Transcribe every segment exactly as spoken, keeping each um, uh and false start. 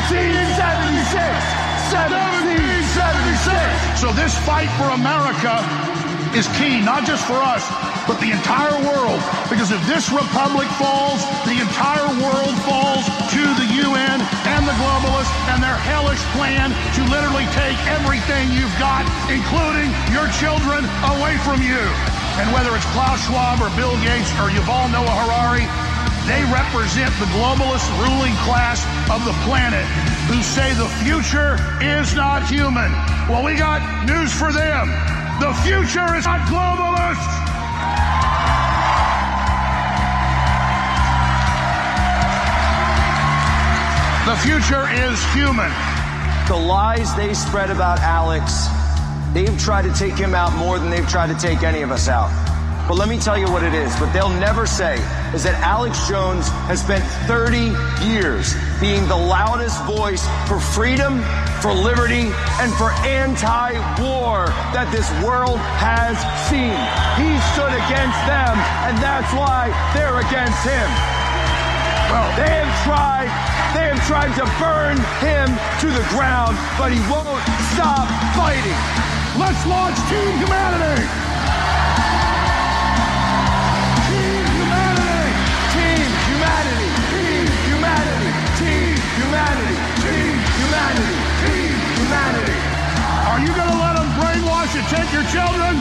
seventy-six! seventeen seventy-six! So this fight for America is key, not just for us, but the entire world. Because if this republic falls, the entire world falls to the U N and the globalists and their hellish plan to literally take everything you've got, including your children, away from you. And whether it's Klaus Schwab or Bill Gates or Yuval Noah Harari, they represent the globalist ruling class of the planet who say the future is not human. Well, we got news for them. The future is not globalist. The future is human. The lies they spread about Alex, they've tried to take him out more than they've tried to take any of us out. But let me tell you what it is. What they'll never say is that Alex Jones has spent thirty years being the loudest voice for freedom, for liberty, and for anti-war that this world has seen. He stood against them, and that's why they're against him. Well, they have tried, they have tried to burn him to the ground, but he won't stop fighting. Let's launch Team Humanity! Team Humanity! Team Humanity! Team Humanity! Team Humanity! Team Humanity! Team Humanity! Are you going to let them brainwash and take your children?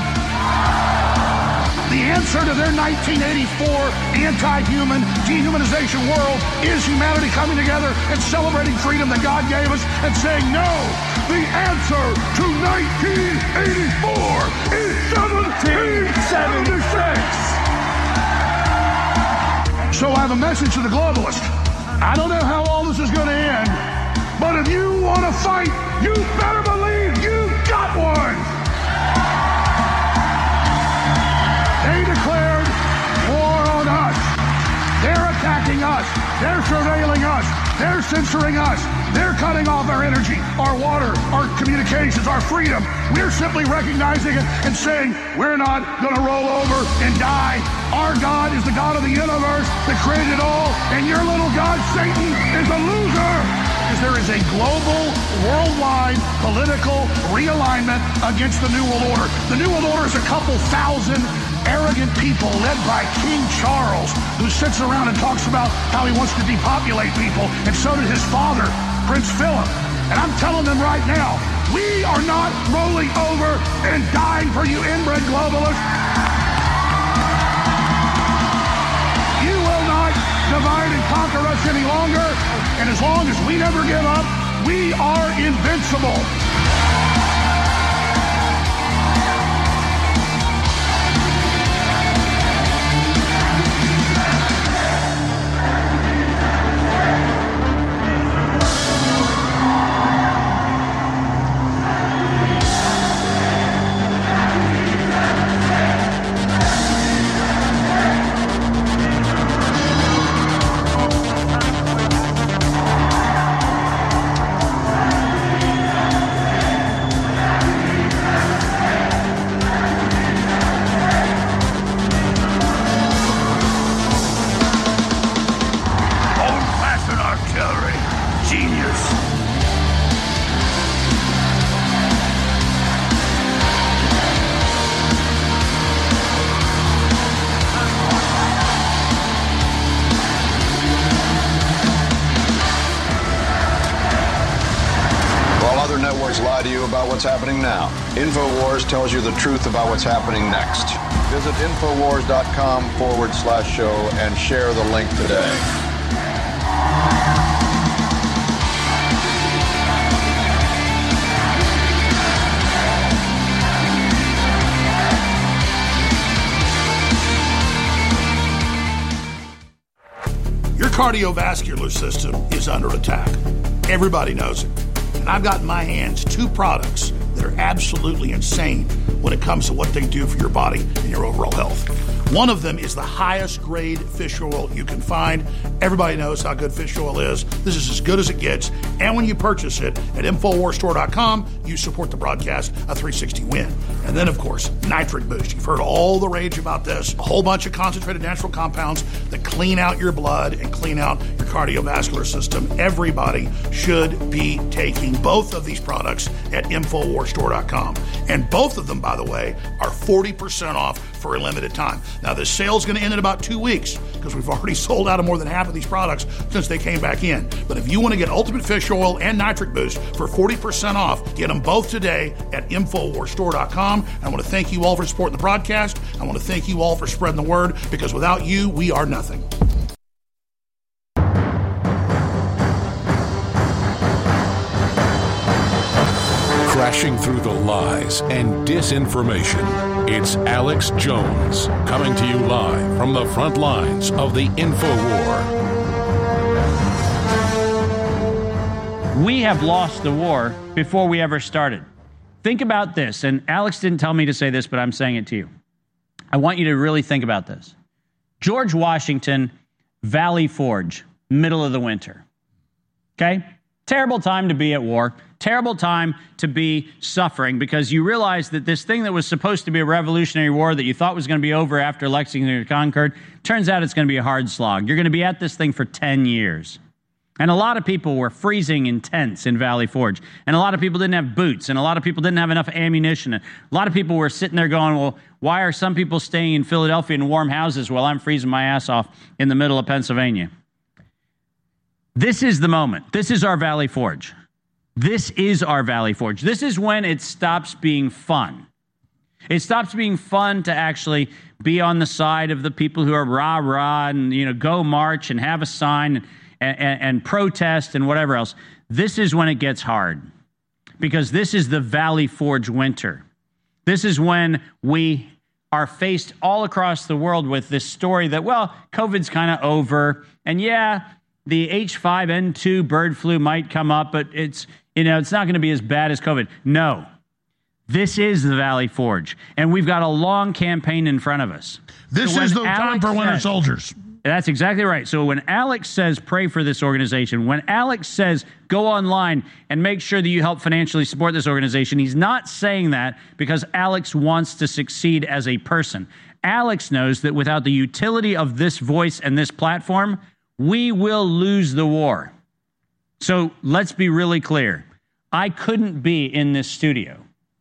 The answer to their nineteen eighty-four anti-human dehumanization world is humanity coming together and celebrating freedom that God gave us and saying no. The answer to nineteen eighty-four is seventeen seventy-six. So I have a message to the globalist. I don't know how all this is going to end, but if you want to fight, you better believe you've got one. They declared war on us. They're attacking us. They're surveilling us. They're censoring us. They're cutting off our energy, our water, our communications, our freedom. We're simply recognizing it and saying we're not going to roll over and die. Our God is the God of the universe that created it all, and your little God, Satan, is a loser. Because there is a global, worldwide political realignment against the New World Order. The New World Order is a couple thousand arrogant people led by King Charles, who sits around and talks about how he wants to depopulate people, and so did his father, Prince Philip. And I'm telling them right now, we are not rolling over and dying for you inbred globalists. You will not divide and conquer us any longer, and as long as we never give up, we are invincible. Lie to you about what's happening now. InfoWars tells you the truth about what's happening next. Visit InfoWars.com forward slash show and share the link today. Your cardiovascular system is under attack. Everybody knows it. And I've got in my hands two products that are absolutely insane when it comes to what they do for your body and your overall health. One of them is the highest grade fish oil you can find. Everybody knows how good fish oil is. This is as good as it gets. And when you purchase it at Infowars Store dot com, you support the broadcast of three sixty Win. And then, of course, Nitric Boost. You've heard all the rage about this. A whole bunch of concentrated natural compounds that clean out your blood and clean out your cardiovascular system. Everybody should be taking both of these products at Infowars Store dot com. And both of them, by the way, are forty percent off for a limited time. Now, this sale is going to end in about two weeks because we've already sold out of more than half of these products since they came back in. But if you want to get Ultimate Fish Oil and Nitric Boost for forty percent off, get them both today at Infowars Store dot com. I want to thank you all for supporting the broadcast. I want to thank you all for spreading the word, because without you, we are nothing. Crashing through the lies and disinformation, it's Alex Jones, coming to you live from the front lines of the InfoWar. We have lost the war before we ever started. Think about this, and Alex didn't tell me to say this, but I'm saying it to you. I want you to really think about this. George Washington, Valley Forge, middle of the winter. Okay? Terrible time to be at war. Terrible time to be suffering, because you realize that this thing that was supposed to be a Revolutionary War that you thought was going to be over after Lexington and Concord, turns out it's going to be a hard slog. You're going to be at this thing for ten years. And a lot of people were freezing in tents in Valley Forge. And a lot of people didn't have boots. And a lot of people didn't have enough ammunition. And a lot of people were sitting there going, well, why are some people staying in Philadelphia in warm houses while I'm freezing my ass off in the middle of Pennsylvania? This is the moment. This is our Valley Forge. This is our Valley Forge. This is when it stops being fun. It stops being fun to actually be on the side of the people who are rah-rah and, you know, go march and have a sign and, and, and protest and whatever else. This is when it gets hard, because this is the Valley Forge winter. This is when we are faced all across the world with this story that, well, COVID's kind of over. And yeah, the H five N two bird flu might come up, but it's, you know, it's not going to be as bad as COVID. No, this is the Valley Forge, and we've got a long campaign in front of us. This so is the Alex time for winter says, soldiers. That's exactly right. So when Alex says pray for this organization, when Alex says go online and make sure that you help financially support this organization, he's not saying that because Alex wants to succeed as a person. Alex knows that without the utility of this voice and this platform, we will lose the war. So let's be really clear. I couldn't be in this studio.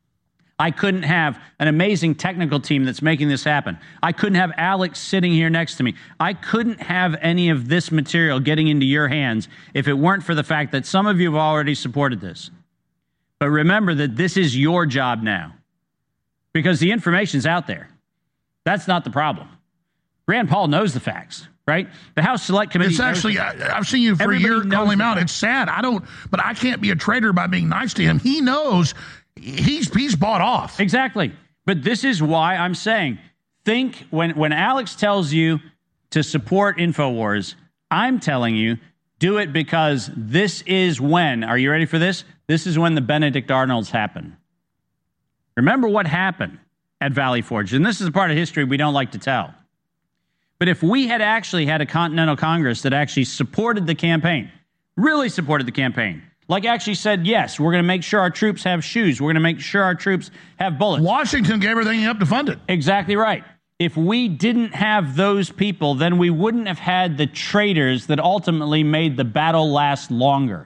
I couldn't have an amazing technical team that's making this happen. I couldn't have Alex sitting here next to me. I couldn't have any of this material getting into your hands if it weren't for the fact that some of you have already supported this. But remember that this is your job now, because the information's out there. That's not the problem. Rand Paul knows the facts, right? The House Select Committee. It's actually, I, I've seen you for a year calling him out. It's sad. I don't, but I can't be a traitor by being nice to him. He knows he's he's bought off. Exactly. But this is why I'm saying, think when, when Alex tells you to support InfoWars, I'm telling you, do it, because this is when, are you ready for this? This is when the Benedict Arnolds happen. Remember what happened at Valley Forge. And this is a part of history we don't like to tell. But if we had actually had a Continental Congress that actually supported the campaign, really supported the campaign, like actually said, yes, we're going to make sure our troops have shoes, we're going to make sure our troops have bullets. Washington gave everything up to fund it. Exactly right. If we didn't have those people, then we wouldn't have had the traitors that ultimately made the battle last longer.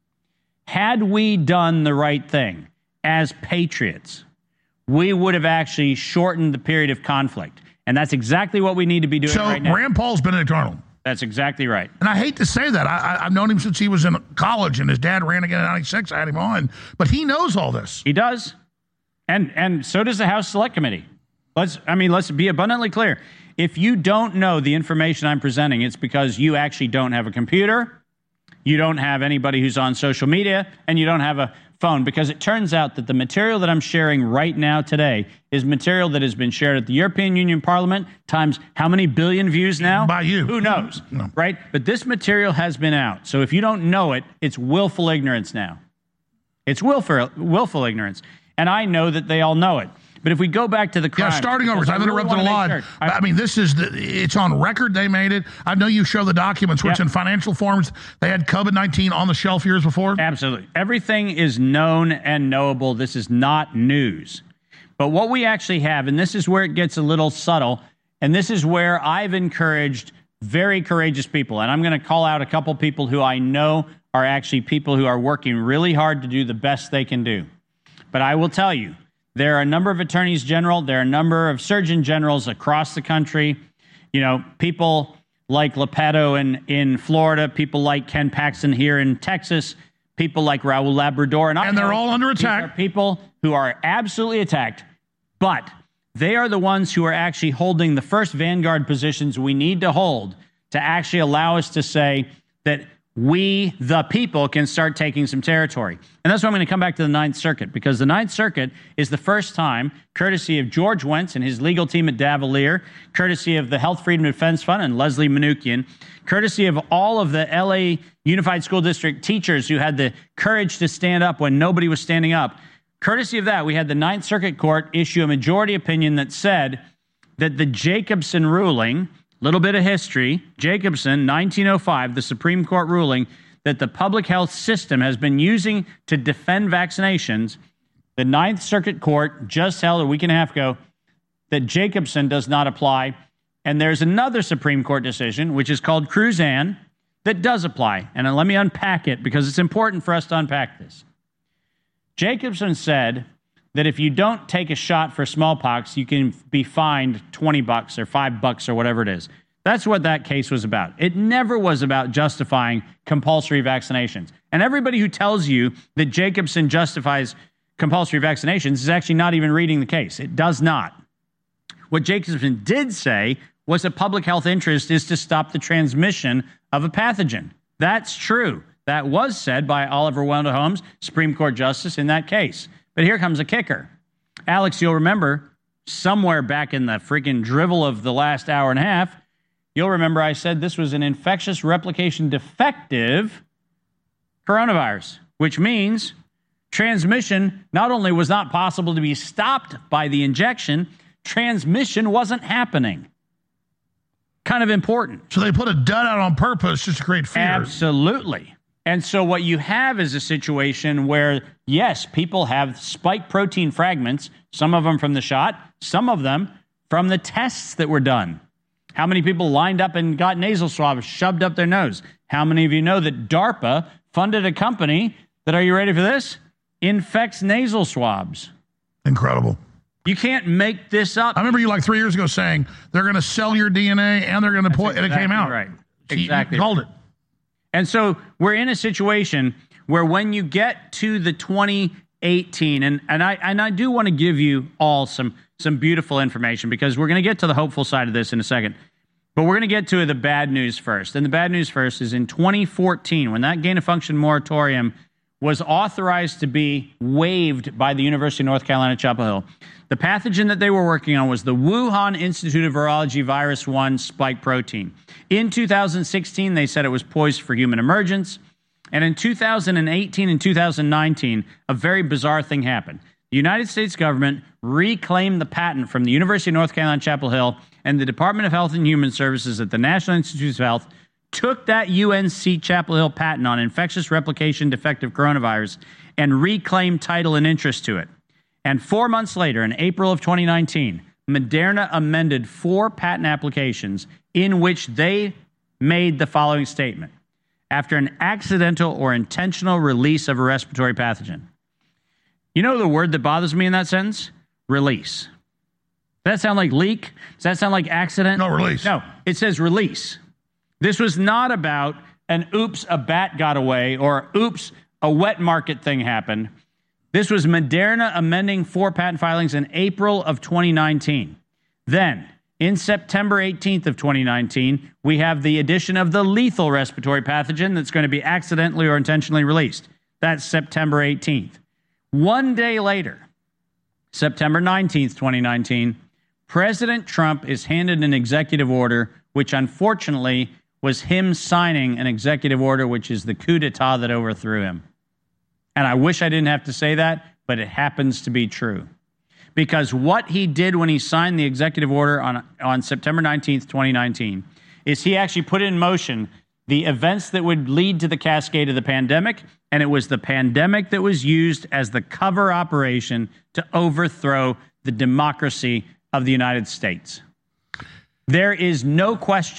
Had we done the right thing as patriots, we would have actually shortened the period of conflict. And that's exactly what we need to be doing so right now. So Rand Paul's Benedict Arnold. That's exactly right. And I hate to say that. I, I, I've known him since he was in college, and his dad ran again in ninety-six. I had him on. But he knows all this. He does. And and so does the House Select Committee. Let's, I mean, let's be abundantly clear. If you don't know the information I'm presenting, it's because you actually don't have a computer, you don't have anybody who's on social media, and you don't have a phone, because it turns out that the material that I'm sharing right now today is material that has been shared at the European Union Parliament times how many billion views now? By you. Who knows, no. Right? But this material has been out. So if you don't know it, it's willful ignorance now. It's willful, willful ignorance. And I know that they all know it. But if we go back to the crime, yeah, starting over, I've really interrupted a lot. Sure. I mean, this is the, it's on record. They made it. I know you show the documents where yep. it's in financial forms. They had COVID nineteen on the shelf years before. Absolutely, everything is known and knowable. This is not news. But what we actually have, and this is where it gets a little subtle, and this is where I've encouraged very courageous people. And I'm going to call out a couple people who I know are actually people who are working really hard to do the best they can do. But I will tell you, there are a number of attorneys general, there are a number of surgeon generals across the country, you know, people like Lepeto in, in Florida, people like Ken Paxton here in Texas, people like Raul Labrador. And, and they're all under attack. People who are absolutely attacked, but they are the ones who are actually holding the first vanguard positions we need to hold to actually allow us to say that we, the people, can start taking some territory. And that's why I'm going to come back to the Ninth Circuit, because the Ninth Circuit is the first time, courtesy of George Wentz and his legal team at Davalier, courtesy of the Health Freedom Defense Fund and Leslie Manookian, courtesy of all of the L A Unified School District teachers who had the courage to stand up when nobody was standing up, courtesy of that, we had the Ninth Circuit Court issue a majority opinion that said that the Jacobson ruling, little bit of history, Jacobson, nineteen oh five, the Supreme Court ruling that the public health system has been using to defend vaccinations, the Ninth Circuit Court just held a week and a half ago that Jacobson does not apply. And there's another Supreme Court decision, which is called Cruzan, that does apply. And let me unpack it because it's important for us to unpack this. Jacobson said that if you don't take a shot for smallpox, you can be fined twenty bucks or five bucks or whatever it is. That's what that case was about. It never was about justifying compulsory vaccinations. And everybody who tells you that Jacobson justifies compulsory vaccinations is actually not even reading the case. It does not. What Jacobson did say was a public health interest is to stop the transmission of a pathogen. That's true. That was said by Oliver Wendell Holmes, Supreme Court Justice, in that case. But here comes a kicker. Alex, you'll remember somewhere back in the freaking drivel of the last hour and a half, you'll remember I said this was an infectious replication defective coronavirus, which means transmission not only was not possible to be stopped by the injection, transmission wasn't happening. Kind of important. So they put a dud out on purpose just to create fear. Absolutely. And so what you have is a situation where, yes, people have spike protein fragments, some of them from the shot, some of them from the tests that were done. How many people lined up and got nasal swabs shoved up their nose? How many of you know that DARPA funded a company that, are you ready for this? Infects nasal swabs. Incredible. You can't make this up. I remember you like three years ago saying they're going to sell your D N A and they're going to put, exactly, and it came out. Right. So exactly. You called it. And so we're in a situation where when you get to the twenty eighteen, and, and I and I do want to give you all some some beautiful information because we're going to get to the hopeful side of this in a second. But we're going to get to the bad news first. And the bad news first is in twenty fourteen, when that gain-of-function moratorium was authorized to be waived by the University of North Carolina, Chapel Hill, the pathogen that they were working on was the Wuhan Institute of Virology virus one spike protein. In two thousand sixteen, they said it was poised for human emergence. And in two thousand eighteen and two thousand nineteen, a very bizarre thing happened. The United States government reclaimed the patent from the University of North Carolina, Chapel Hill, and the Department of Health and Human Services at the National Institutes of Health took that U N C Chapel Hill patent on infectious replication defective coronavirus and reclaimed title and interest to it. And four months later, in April of twenty nineteen, Moderna amended four patent applications in which they made the following statement: after an accidental or intentional release of a respiratory pathogen. You know the word that bothers me in that sentence? Release. Does that sound like leak? Does that sound like accident? No, release. No, it says release. This was not about an oops, a bat got away, or oops, a wet market thing happened. This was Moderna amending four patent filings in April of twenty nineteen. Then, in September eighteenth of twenty nineteen, we have the addition of the lethal respiratory pathogen that's going to be accidentally or intentionally released. That's September eighteenth. One day later, September nineteenth, twenty nineteen, President Trump is handed an executive order, which unfortunately was him signing an executive order, which is the coup d'etat that overthrew him. And I wish I didn't have to say that, but it happens to be true. Because what he did when he signed the executive order on, on September nineteenth, twenty nineteen, is he actually put in motion the events that would lead to the cascade of the pandemic, and it was the pandemic that was used as the cover operation to overthrow the democracy of the United States. There is no question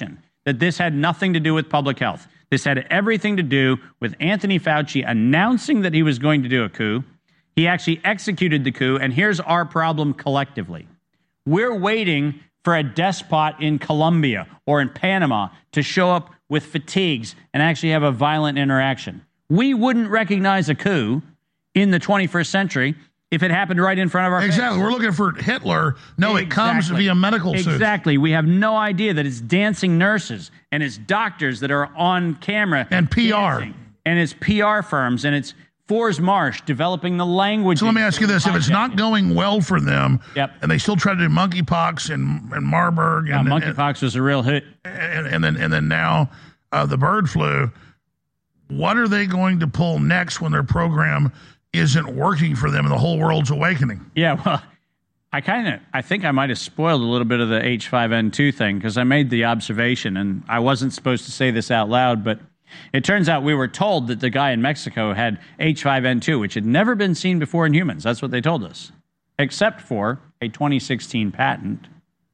that this had nothing to do with public health. This had everything to do with Anthony Fauci announcing that he was going to do a coup. He actually executed the coup, and here's our problem collectively. We're waiting for a despot in Colombia or in Panama to show up with fatigues and actually have a violent interaction. We wouldn't recognize a coup in the twenty-first century if it happened right in front of our face. Exactly. We're looking for Hitler. No, Exactly. it comes via medical suits. Exactly. We have no idea that it's dancing nurses and it's doctors that are on camera. And P R. dancing, and it's P R firms, and it's Forrest Marsh developing the language. So let me ask you this. If it's not going well for them, Yep. and they still try to do monkeypox and, and Marburg, Yeah, and, monkeypox was a real hit. and, and then and then now uh, the bird flu, what are they going to pull next when their program isn't working for them and the whole world's awakening? Yeah, well, I kind of, I think I might have spoiled a little bit of the H five N two thing because I made the observation, and I wasn't supposed to say this out loud, but it turns out we were told that the guy in Mexico had H five N two, which had never been seen before in humans. That's what they told us, except for a twenty sixteen patent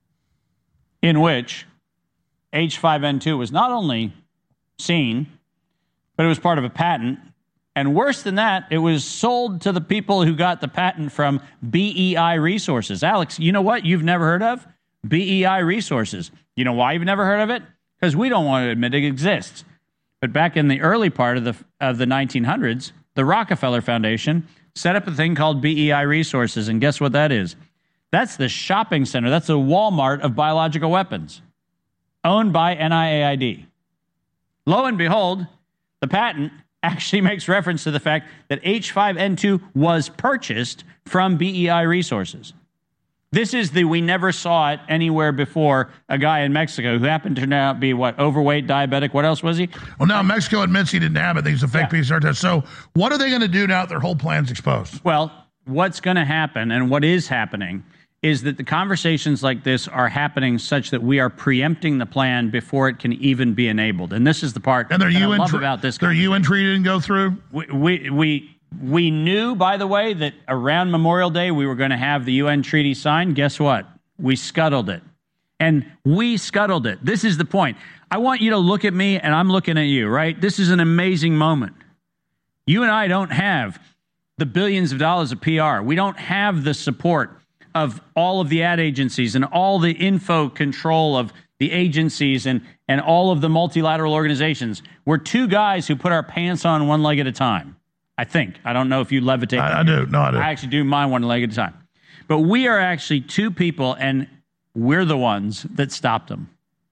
in which H five N two was not only seen, but it was part of a patent. And worse than that, it was sold to the people who got the patent from B E I Resources. Alex, you know what you've never heard of? B E I Resources. You know why you've never heard of it? Because we don't want to admit it exists. But back in the early part of the of the nineteen hundreds, the Rockefeller Foundation set up a thing called B E I Resources. And guess what that is? That's the shopping center. That's the Walmart of biological weapons, owned by N I A I D. Lo and behold, the patent actually makes reference to the fact that H five N two was purchased from B E I Resources. This is the we never saw it anywhere before a guy in Mexico who happened to now be, what, overweight, diabetic, what else was he? Well, now Mexico admits he didn't have it. He's a fake Yeah. P C R test. So what are they going to do now that their whole plan's exposed? Well, what's going to happen and what is happening is that the conversations like this are happening such that we are preempting the plan before it can even be enabled. And this is the part And their that I U N love tre- about this. their U N treaty didn't go through? We, we, we, we knew, by the way, that around Memorial Day we were going to have the U N treaty signed. Guess what? We scuttled it. And we scuttled it. This is the point. I want you to look at me, and I'm looking at you, right? This is an amazing moment. You and I don't have the billions of dollars of P R. We don't have the support of all of the ad agencies and all the info control of the agencies and, and all of the multilateral organizations. We're two guys who put our pants on one leg at a time, I think. I don't know if you levitate. I, I do. No, I do. I actually do mine one leg at a time. But we are actually two people, and we're the ones that stopped them.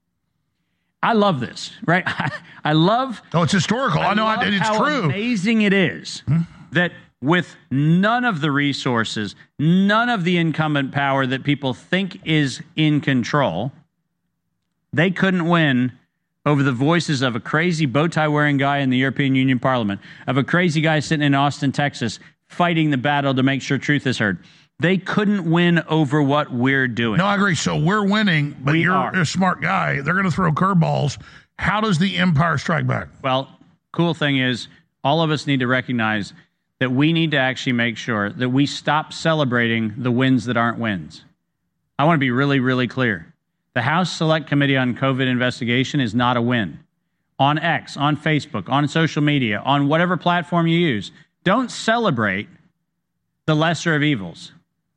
I love this, right? I love... Oh, it's historical. I, I know. love I, it's how true. amazing it is hmm? that with none of the resources, none of the incumbent power that people think is in control, they couldn't win over the voices of a crazy bow tie wearing guy in the European Union Parliament, of a crazy guy sitting in Austin, Texas, fighting the battle to make sure truth is heard. They couldn't win over what we're doing. No, I agree. So we're winning, but We you're are. a smart guy. They're going to throw curveballs. How does the empire strike back? Well, cool thing is, all of us need to recognize that we need to actually make sure that we stop celebrating the wins that aren't wins. I want to be really, really clear. The House Select Committee on COVID investigation is not a win. On X, on Facebook, on social media, on whatever platform you use, don't celebrate the lesser of evils.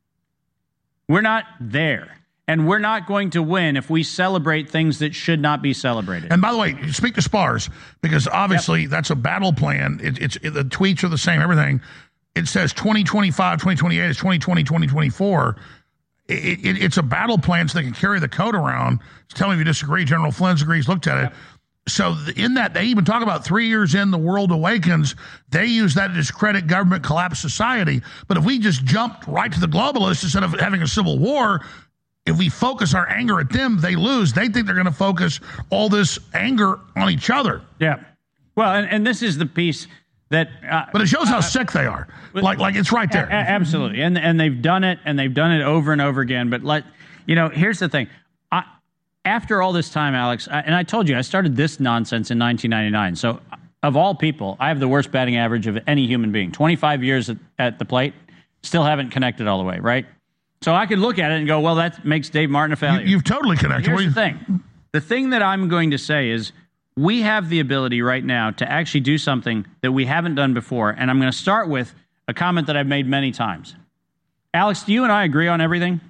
We're not there. And we're not going to win if we celebrate things that should not be celebrated. And by the way, speak to SPARS, because obviously Yep. that's a battle plan. It, it's it, the tweets are the same, everything. It says twenty twenty-five, twenty twenty-eight, it's twenty twenty, twenty twenty-four. It, it, it's a battle plan so they can carry the code around. Tell me if you disagree. General Flynn agrees, looked at Yep. it. So in that, they even talk about three years in, the world awakens. They use that to discredit government collapse society. But if we just jumped right to the globalists instead of having a civil war, if we focus our anger at them, they lose. They think they're going to focus all this anger on each other. Yeah. Well, and, and this is the piece that... Uh, But it shows how uh, sick they are. Like, like it's right there. A- absolutely. And and they've done it, and they've done it over and over again. But, let you know, here's the thing. I, after all this time, Alex, I, and I told you, I started this nonsense in nineteen ninety-nine. So, of all people, I have the worst batting average of any human being. twenty-five years at, at the plate, still haven't connected all the way, right? So I could look at it and go, well, that makes Dave Martin a failure. You, you've totally connected. Here's What the do you- thing. The thing that I'm going to say is we have the ability right now to actually do something that we haven't done before. And I'm going to start with a comment that I've made many times. Alex, do you and I agree on everything?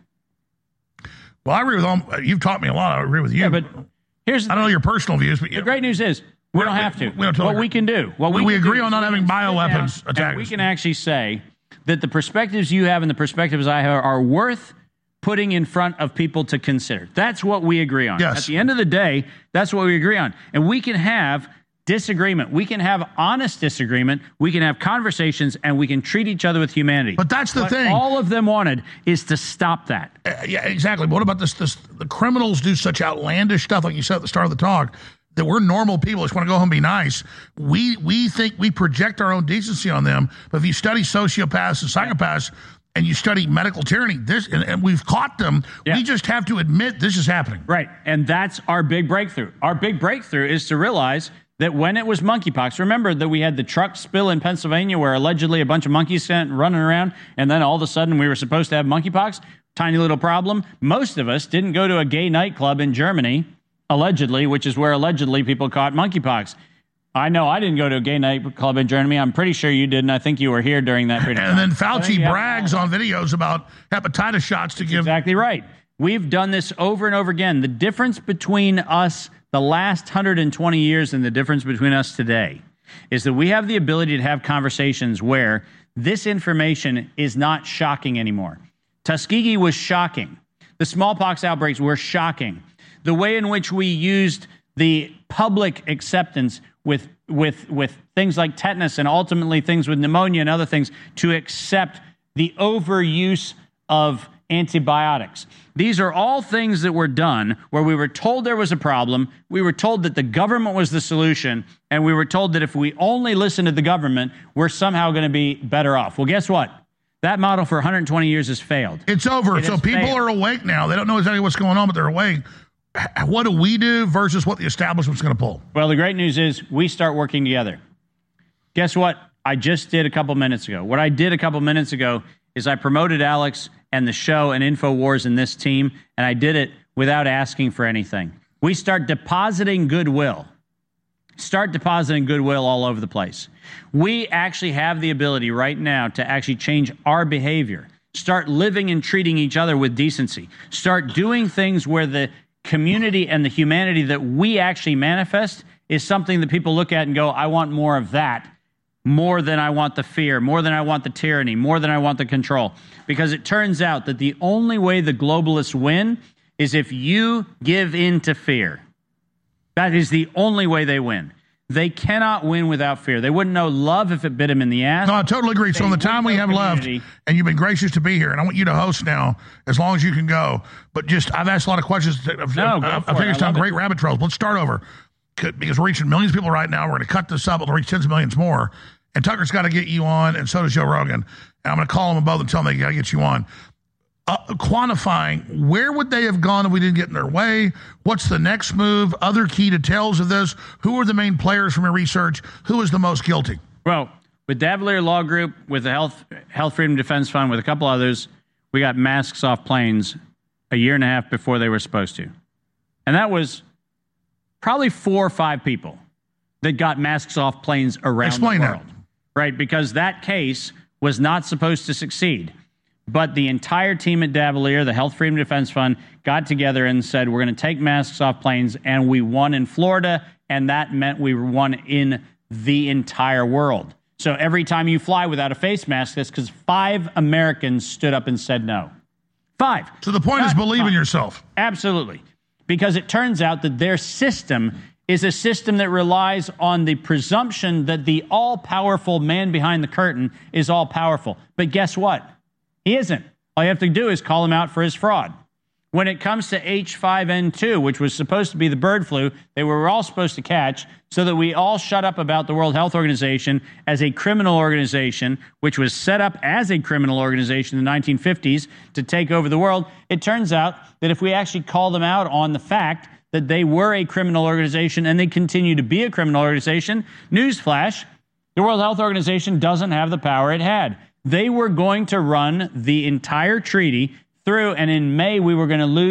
Well, I agree with all. You've taught me a lot. I agree with you. Yeah, but here's the I don't know your personal views, but the yeah. great news is we We're- don't have to. we don't totally what we agree. can do, what We- we, we can agree do on is not we having can sit bioweapons down attackers. and we can actually say that the perspectives you have and the perspectives I have are worth putting in front of people to consider. That's what we agree on. Yes. At the end of the day, that's what we agree on. And we can have disagreement. We can have honest disagreement. We can have conversations, and we can treat each other with humanity. But that's the What thing. all of them wanted is to stop that. Uh, yeah, exactly. But what about this? This the criminals do such outlandish stuff, like you said at the start of the talk, that we're normal people just want to go home and be nice. We we think we project our own decency on them. But if you study sociopaths and psychopaths, and you study medical tyranny, this and, and we've caught them. Yeah. We just have to admit this is happening. Right. And that's our big breakthrough. Our big breakthrough is to realize that when it was monkeypox, remember that we had the truck spill in Pennsylvania where allegedly a bunch of monkeys went running around, and then all of a sudden we were supposed to have monkeypox? Tiny little problem. Most of us didn't go to a gay nightclub in Germany, allegedly, which is where allegedly people caught monkeypox. I know I didn't go to a gay nightclub in Germany. I'm pretty sure you didn't. I think you were here during that period of And time. then I think Fauci you have- brags on videos about hepatitis shots to give. Exactly right. We've done this over and over again. The difference between us the last one hundred twenty years and the difference between us today is that we have the ability to have conversations where this information is not shocking anymore. Tuskegee was shocking. The smallpox outbreaks were shocking. The way in which we used the public acceptance with with with things like tetanus and ultimately things with pneumonia and other things to accept the overuse of antibiotics. These are all things that were done where we were told there was a problem, we were told that the government was the solution, and we were told that if we only listen to the government, we're somehow going to be better off. Well, guess what? That model for one hundred twenty years has failed. It's over. It so has people failed. are awake now. They don't know exactly what's going on, but they're awake. H- What do we do versus what the establishment's going to pull? Well, the great news is we start working together. Guess what? I just did a couple minutes ago. What I did a couple minutes ago is I promoted Alex and the show and InfoWars and this team, and I did it without asking for anything. We start depositing goodwill. Start depositing goodwill all over the place. We actually have the ability right now to actually change our behavior. Start living and treating each other with decency. Start doing things where the community and the humanity that we actually manifest is something that people look at and go, I want more of that, more than I want the fear, more than I want the tyranny, more than I want the control. Because it turns out that the only way the globalists win is if you give in to fear. That is the only way they win. They cannot win without fear. They wouldn't know love if it bit them in the ass. No, I totally agree. So, in the time we have left, community. and you've been gracious to be here, and I want you to host now as long as you can go. But just, I've asked a lot of questions. I've, No, go I've, for I've it. taken us I down love great it. rabbit trails. Let's start over Could- because we're reaching millions of people right now. We're going to cut this up. It'll reach tens of millions more. And Tucker's got to get you on, and so does Joe Rogan. And I'm going to call them both and tell them they got to get you on. Uh, quantifying, where would they have gone if we didn't get in their way? What's the next move? Other key details of this? Who are the main players from your research? Who is the most guilty? Well, with Davalier Law Group, with the Health Health Freedom Defense Fund, with a couple others, we got masks off planes a year and a half before they were supposed to. And that was probably four or five people that got masks off planes around Explain the that. world. Right? Because that case was not supposed to succeed. But the entire team at Davalier, the Health Freedom Defense Fund, got together and said, we're going to take masks off planes, and we won in Florida, and that meant we won in the entire world. So every time you fly without a face mask, that's because five Americans stood up and said no. Five. So the point is Not believe in five. yourself. Absolutely. Because it turns out that their system is a system that relies on the presumption that the all-powerful man behind the curtain is all-powerful. But guess what? He isn't. All you have to do is call him out for his fraud. When it comes to H five N two, which was supposed to be the bird flu they were all supposed to catch, so that we all shut up about the World Health Organization as a criminal organization, which was set up as a criminal organization in the nineteen fifties to take over the world, it turns out that if we actually call them out on the fact that they were a criminal organization and they continue to be a criminal organization, newsflash, the World Health Organization doesn't have the power it had. They were going to run the entire treaty through, and in May, we were going to lose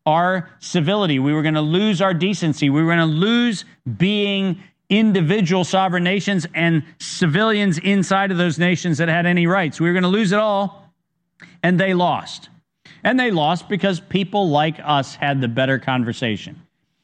our civility. We were going to lose our decency. We were going to lose being individual sovereign nations and civilians inside of those nations that had any rights. We were going to lose it all, and they lost. And they lost because people like us had the better conversation.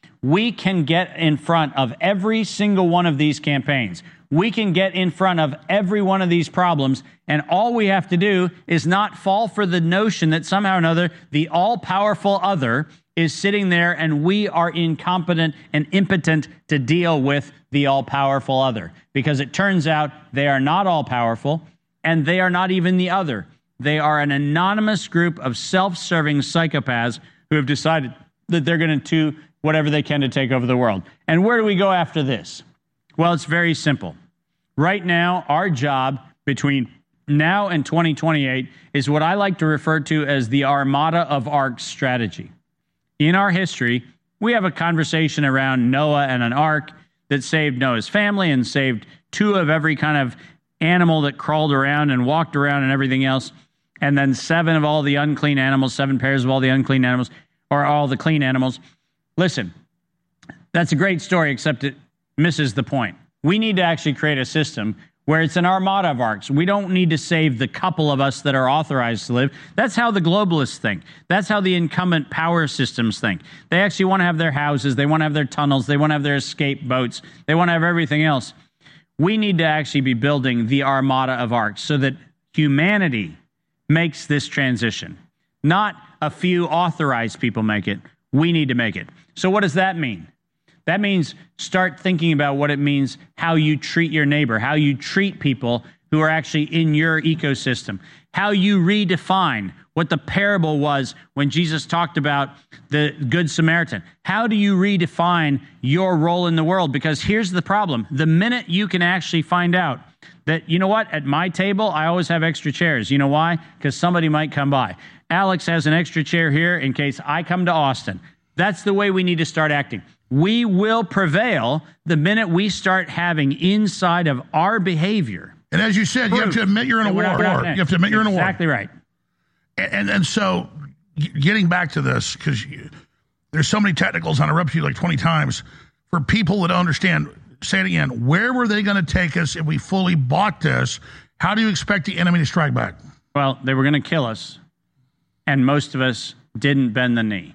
We can get in front of every single one of these campaigns. We can get in front of every one of these problems, and all we have to do is not fall for the notion that somehow or another the all-powerful other is sitting there and we are incompetent and impotent to deal with the all-powerful other. Because it turns out they are not all-powerful, and they are not even the other. They are an anonymous group of self-serving psychopaths who have decided that they're going to do whatever they can to take over the world. And where do we go after this? Well, it's very simple. Right now, our job between now and twenty twenty-eight is what I like to refer to as the Armada of Arcs strategy. In our history, we have a conversation around Noah and an ark that saved Noah's family and saved two of every kind of animal that crawled around and walked around and everything else, and then seven of all the unclean animals, seven pairs of all the unclean animals, or all the clean animals. Listen, that's a great story, except it misses the point. We need to actually create a system where it's an armada of arcs. We don't need to save the couple of us that are authorized to live. That's how the globalists think. That's how the incumbent power systems think. They actually want to have their houses. They want to have their tunnels. They want to have their escape boats. They want to have everything else. We need to actually be building the armada of arcs so that humanity makes this transition. Not a few authorized people make it. We need to make it. So what does that mean? That means start thinking about what it means, how you treat your neighbor, how you treat people who are actually in your ecosystem, how you redefine what the parable was when Jesus talked about the Good Samaritan. How do you redefine your role in the world? Because here's the problem. The minute you can actually find out that, you know what, at my table, I always have extra chairs. You know why? Because somebody might come by. Alex has an extra chair here in case I come to Austin. That's the way we need to start acting. We will prevail the minute we start having inside of our behavior. And as you said, you have to admit you're in a war. You have to admit you're in a war. Exactly right. And, and, and so getting back to this, because there's so many technicals, and I interrupt you like twenty times, for people that understand, say it again, where were they going to take us if we fully bought this? How do you expect the enemy to strike back? Well, they were going to kill us, and most of us didn't bend the knee.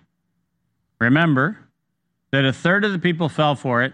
Remember that a third of the people fell for it,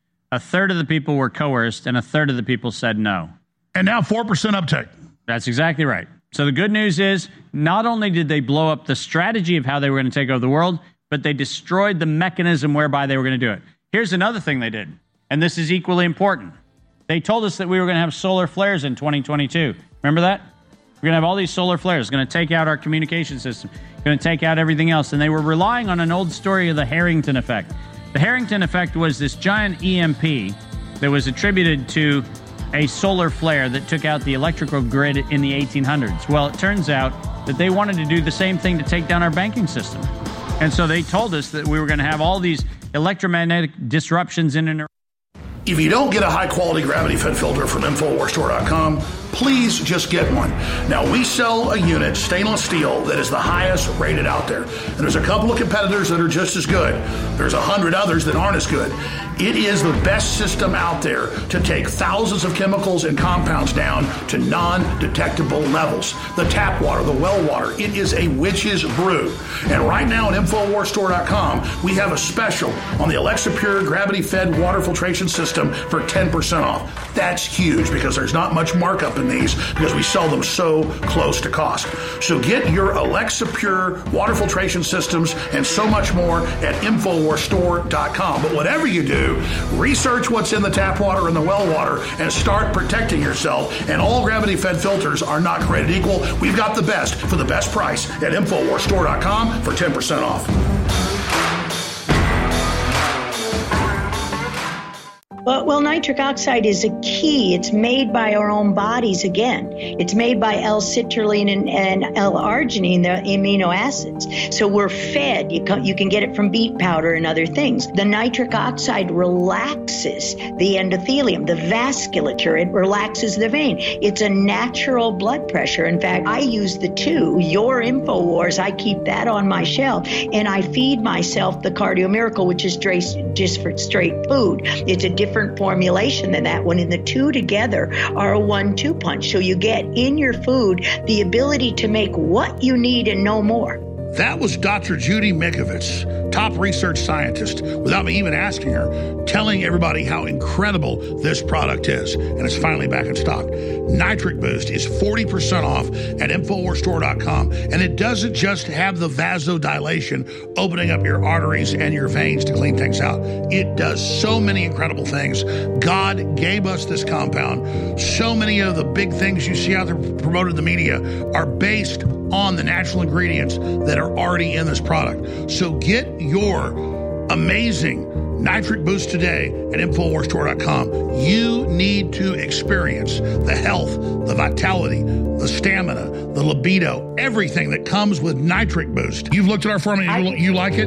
a third of the people were coerced, and a third of the people said no. And now four percent uptake. That's exactly right. So the good news is, not only did they blow up the strategy of how they were going to take over the world, but they destroyed the mechanism whereby they were going to do it. Here's another thing they did, and this is equally important. They told us that we were going to have solar flares in twenty twenty-two. Remember that? We're going to have all these solar flares. It's going to take out our communication system. It's going to take out everything else. And they were relying on an old story of the Harrington effect. The Harrington effect was this giant E M P that was attributed to a solar flare that took out the electrical grid in the eighteen hundreds. Well, it turns out that they wanted to do the same thing to take down our banking system. And so they told us that we were going to have all these electromagnetic disruptions in and around. If you don't get a high-quality gravity-fed filter from Infowars Store dot com, please just get one. Now, we sell a unit, stainless steel, that is the highest rated out there. And there's a couple of competitors that are just as good. There's a hundred others that aren't as good. It is the best system out there to take thousands of chemicals and compounds down to non-detectable levels. The tap water, the well water, it is a witch's brew. And right now at Infowars Store dot com, we have a special on the Alexa Pure gravity-fed water filtration system for ten percent off. That's huge because there's not much markup in these because we sell them so close to cost. So get your Alexa Pure water filtration systems and so much more at Infowars Store dot com. But whatever you do, research what's in the tap water and the well water and start protecting yourself. And all gravity-fed filters are not created equal. We've got the best for the best price at Infowars Store dot com for ten percent off. Well, well, nitric oxide is a key. It's made by our own bodies again. It's made by L-citrulline and, and L-arginine, the amino acids. So we're fed. You can, you can get it from beet powder and other things. The nitric oxide relaxes the endothelium, the vasculature. It relaxes the vein. It's a natural blood pressure. In fact, I use the two. Your InfoWars, I keep that on my shelf, and I feed myself the Cardio Miracle, which is just for straight food. It's a different different formulation than that one, and the two together are a one two punch. So you get in your food the ability to make what you need and no more. That was Doctor Judy Mikovits, top research scientist, without me even asking her, telling everybody how incredible this product is. And it's finally back in stock. Nitric Boost is forty percent off at Infowars Store dot com. And it doesn't just have the vasodilation, opening up your arteries and your veins to clean things out. It does so many incredible things. God gave us this compound. So many of the big things you see out there promoted in the media are based on the natural ingredients that are already in this product. So get your amazing Nitric Boost today at Infowars Store dot com. You need to experience the health, the vitality, the stamina, the libido, everything that comes with Nitric Boost. You've looked at our formula. You, you like it?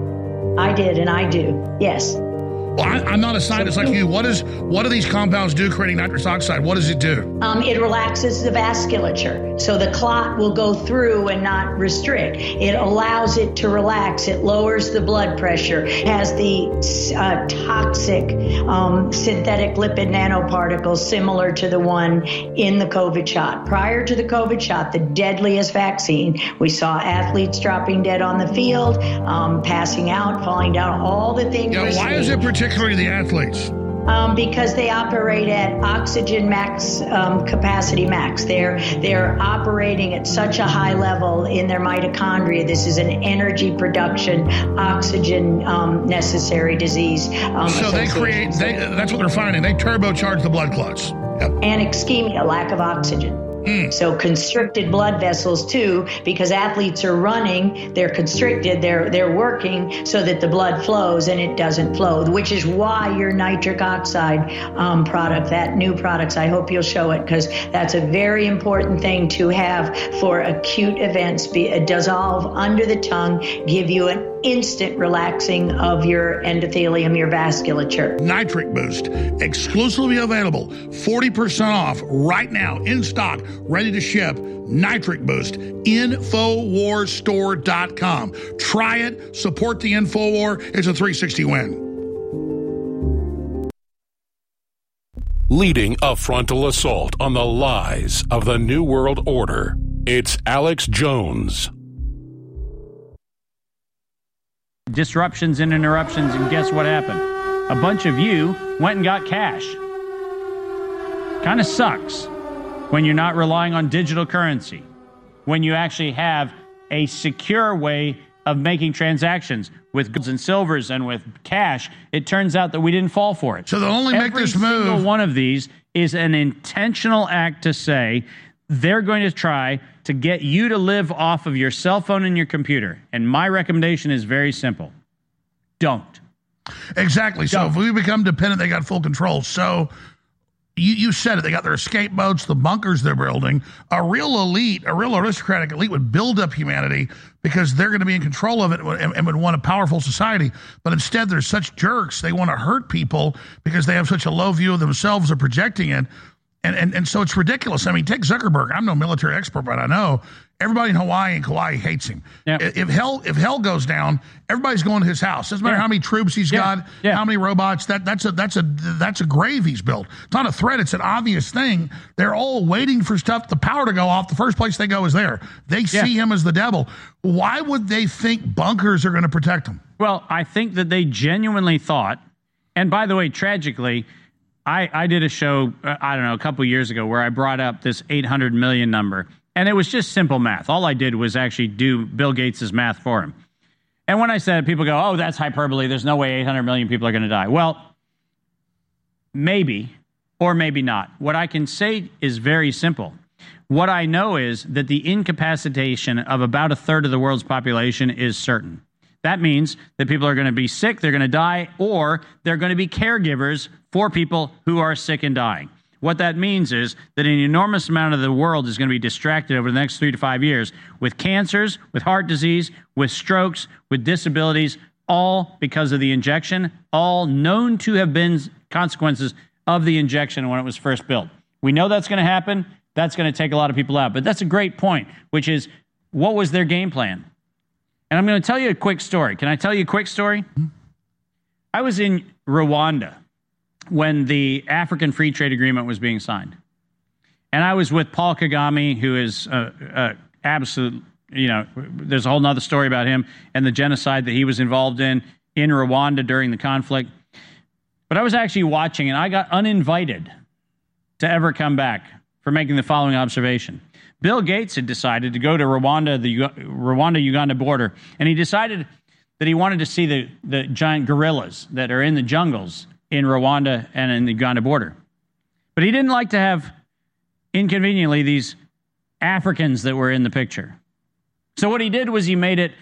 I did, and I do. Yes. Well, I, I'm not a scientist like you. What is what do these compounds do creating nitrous oxide? What does it do? Um, it relaxes the vasculature. So the clot will go through and not restrict. It allows it to relax. It lowers the blood pressure. It has the uh, toxic um, synthetic lipid nanoparticles similar to the one in the COVID shot. Prior to the COVID shot, the deadliest vaccine, we saw athletes dropping dead on the field, um, passing out, falling down, all the things. Yeah, why is it particularly the athletes? Um, because they operate at oxygen max um, capacity max. They're they're operating at such a high level in their mitochondria. This is an energy production, oxygen um, necessary disease. Um, so they create. They, that's what they're finding. They turbocharge the blood clots. Yep. And ischemia, lack of oxygen. Mm. So constricted blood vessels too, because athletes are running, they're constricted, they're they're working so that the blood flows, and it doesn't flow, which is why your nitric oxide um, product, that new products, I hope you'll show it, because that's a very important thing to have for acute events. Be, uh, dissolve under the tongue, give you an instant relaxing of your endothelium, your vasculature. Nitric Boost, exclusively available, forty percent off right now, in stock, ready to ship. Nitric Boost, Infowars Store dot com. Try it, support the InfoWar. It's a three sixty win. Leading a frontal assault on the lies of the New World Order, it's Alex Jones. Disruptions and interruptions, and guess what happened? A bunch of you went and got cash. Kind of sucks when you're not relying on digital currency, when you actually have a secure way of making transactions with golds and silvers and with cash. It turns out that we didn't fall for it. So they'll only Every make this move. Every single one of these is an intentional act to say they're going to try to get you to live off of your cell phone and your computer. And my recommendation is very simple. Don't. Exactly. So Don't. if we become dependent, they got full control. So you, you said it. They got their escape boats, the bunkers they're building. A real elite, a real aristocratic elite would build up humanity because they're going to be in control of it and, and would want a powerful society. But instead, they're such jerks. They want to hurt people because they have such a low view of themselves. They're projecting it. And, and and so it's ridiculous. I mean, take Zuckerberg. I'm no military expert, but I know everybody in Hawaii and Kauai hates him. Yep. If hell if hell goes down, everybody's going to his house. Doesn't matter Yeah. how many troops he's Yeah. got, Yeah. how many robots. That that's a that's a that's a grave he's built. It's not a threat. It's an obvious thing. They're all waiting for stuff, the power to go off. The first place they go is there. They Yeah. see him as the devil. Why would they think bunkers are going to protect them? Well, I think that they genuinely thought, and by the way, tragically, I, I did a show, uh, I don't know, a couple years ago where I brought up this eight hundred million number, and it was just simple math. All I did was actually do Bill Gates' math for him. And when I said it, people go, oh, that's hyperbole. There's no way eight hundred million people are going to die. Well, maybe, or maybe not. What I can say is very simple. What I know is that the incapacitation of about a third of the world's population is certain. That means that people are going to be sick, they're going to die, or they're going to be caregivers for people who are sick and dying. What that means is that an enormous amount of the world is going to be distracted over the next three to five years with cancers, with heart disease, with strokes, with disabilities, all because of the injection, all known to have been consequences of the injection when it was first built. We know that's going to happen. That's going to take a lot of people out. But that's a great point, which is, what was their game plan? And I'm going to tell you a quick story. Can I tell you a quick story? I was in Rwanda when the African Free Trade Agreement was being signed. And I was with Paul Kagame, who is a, a absolute, you know, there's a whole nother story about him and the genocide that he was involved in in Rwanda during the conflict. But I was actually watching, and I got uninvited to ever come back for making the following observation. Bill Gates had decided to go to Rwanda, the Rwanda-Uganda border, and he decided that he wanted to see the, the giant gorillas that are in the jungles in Rwanda and in the Uganda border. But he didn't like to have, inconveniently, these Africans that were in the picture. So what he did was he made it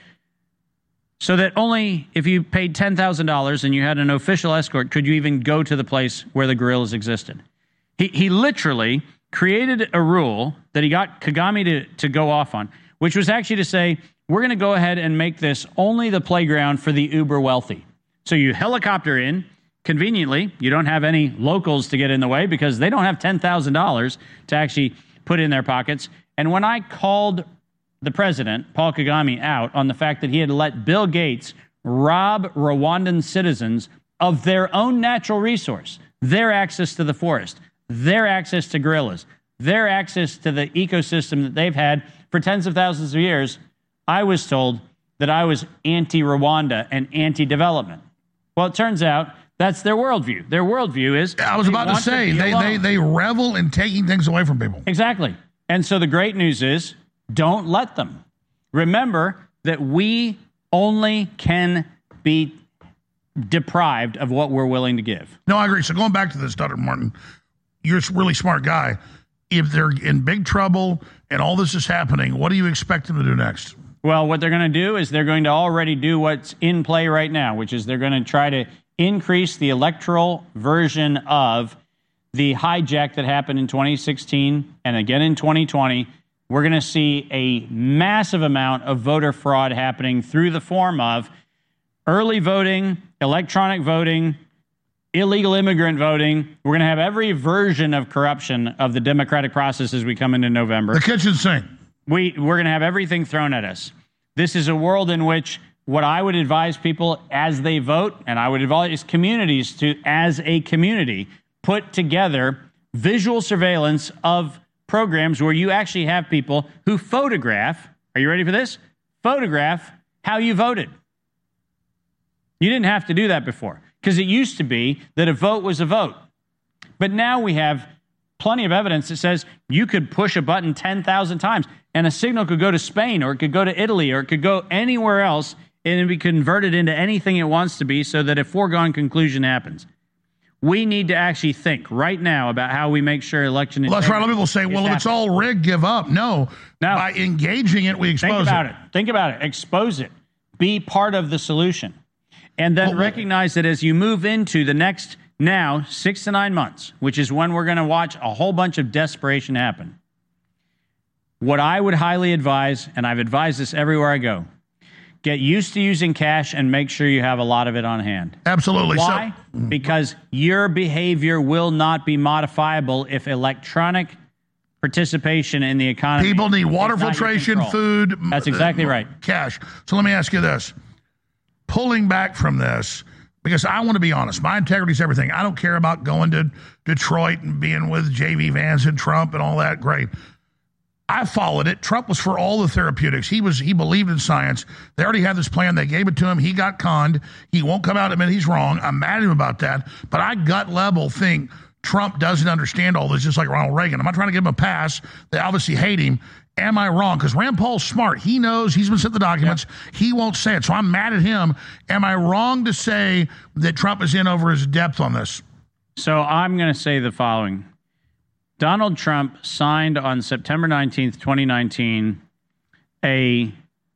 so that only if you paid ten thousand dollars and you had an official escort could you even go to the place where the gorillas existed. He, he literally created a rule that he got Kagame to, to go off on, which was actually to say, we're going to go ahead and make this only the playground for the uber wealthy. So you helicopter in. Conveniently, you don't have any locals to get in the way because they don't have ten thousand dollars to actually put in their pockets. And when I called the president, Paul Kagame, out on the fact that he had let Bill Gates rob Rwandan citizens of their own natural resource, their access to the forest, their access to gorillas, their access to the ecosystem that they've had for tens of thousands of years, I was told that I was anti-Rwanda and anti-development. Well, it turns out that's their worldview. Their worldview is... I was about to say, to they, they, they revel in taking things away from people. Exactly. And so the great news is, don't let them. Remember that we only can be deprived of what we're willing to give. No, I agree. So going back to this, Doctor Martin, you're a really smart guy. If they're in big trouble and all this is happening, what do you expect them to do next? Well, what they're going to do is they're going to already do what's in play right now, which is they're going to try to increase the electoral version of the hijack that happened in twenty sixteen and again in twenty twenty. We're going to see a massive amount of voter fraud happening through the form of early voting, electronic voting, illegal immigrant voting. We're going to have every version of corruption of the democratic process as we come into November. The kitchen sink. We, we're going to have everything thrown at us. This is a world in which what I would advise people as they vote, and I would advise communities to, as a community, put together visual surveillance of programs where you actually have people who photograph, are you ready for this? Photograph how you voted. You didn't have to do that before because it used to be that a vote was a vote. But now we have plenty of evidence that says you could push a button ten thousand times and a signal could go to Spain or it could go to Italy or it could go anywhere else and it'd be converted into anything it wants to be so that a foregone conclusion happens. We need to actually think right now about how we make sure election well, that's right. A lot of people say, well, if it's all rigged, give up. No. no. By engaging it, we expose it. Think about it. it. Think about it. Expose it. Be part of the solution. And then well, recognize that as you move into the next now six to nine months, which is when we're going to watch a whole bunch of desperation happen, what I would highly advise, and I've advised this everywhere I go, get used to using cash and make sure you have a lot of it on hand. Absolutely. Why? So, because your behavior will not be modifiable if electronic participation in the economy. People need water filtration, food. That's exactly uh, right. Cash. So let me ask you this. Pulling back from this, because I want to be honest, my integrity is everything. I don't care about going to Detroit and being with J V Vance and Trump and all that. Great. I followed it. Trump was for all the therapeutics. He was. He believed in science. They already had this plan. They gave it to him. He got conned. He won't come out and admit he's wrong. I'm mad at him about that. But I gut level think Trump doesn't understand all this, just like Ronald Reagan. I'm not trying to give him a pass. They obviously hate him. Am I wrong? Because Rand Paul's smart. He knows. He's been sent the documents. Yep. He won't say it. So I'm mad at him. Am I wrong to say that Trump is in over his depth on this? So I'm going to say the following. Donald Trump signed on September nineteenth, twenty nineteen, a